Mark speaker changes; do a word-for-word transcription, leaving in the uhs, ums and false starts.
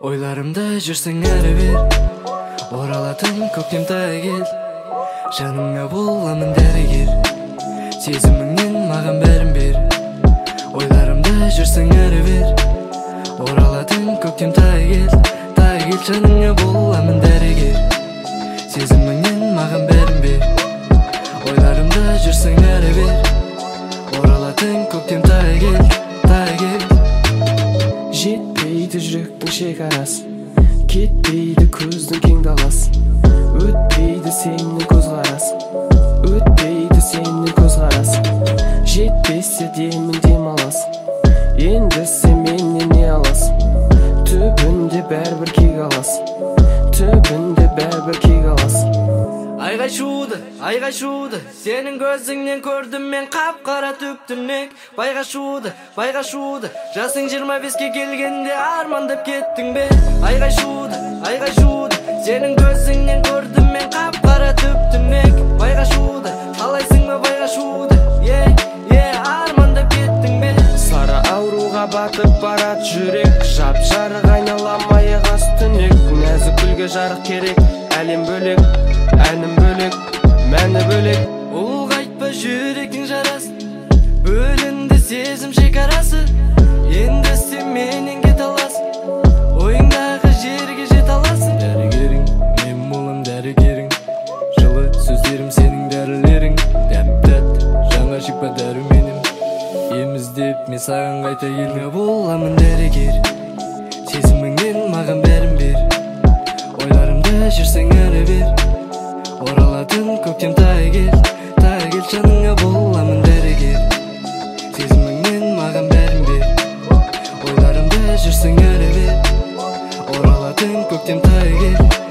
Speaker 1: Oylarımda жүрсең әрі бер, оралатын көктем тай кел. Жаныңа боламын дәрігер, сезіміңнен маған бәрін бер. Ойларымда жүрсең әрі бер, оралатын көктем тай кел. Тай кел, жаныңа боламын дәрігер, сезіміңнен маған бәрін бер. Ойларымда жүрсең әрі бер, оралатын көктем тай кел. Тай кел.
Speaker 2: Жетпейді жүректің шекарасы, кетпейді көздің кең даласы. Өтпейді сенің көзқарасы, өтпейді сенің көзқарасы. Жетпесе демін демаласың, енді сен менен не аласың? Түбінде бәрібір кек аласың, түбінде бәрібір кек аласың.
Speaker 1: Айға шуды, айға шуды, сенің көзіңнен көрдім мен қап-қара түптінек. Байға шуды, байға шуды, жасың жиырма беске келгенде армандап кеттің бе? Айға шуды, айға шуды, сенің көзіңнен көрдім мен қап-қара түптінек. Байға шуды, қалайсың ба байға шуды, е, е, армандап кеттің бе?
Speaker 2: Сары ауруға батып барат жүрек, жап-жарық айналам аяқ астынек. Нәзік гүлге жарық керек, әлем бөлек, әнім бөлек, мәні бөлек.
Speaker 1: Ұлғайтпа жүректің жарасын, бөлінді сезім шекарасы. Енді сен менен кет аласың, ойыңдағы жерге жет аласың. Дәрігерің, мен болам дәрігерің, жылы сөздерім сенің дәрілерің. Дәп-дәт, жаңа шипа дәруменім, ем іздеп мен саған қайта келме. Боламын дәрігер, сезіміңнен маған бәрін бер. Ойларымда жүрсең әрі бер, оралатын көктем тай кел. Тай кел, жаныңа боламын дәрігер, сезіміңнен маған бәрін бер. Ойларымда жүрсең әрі бер, оралатын көктем тай кел.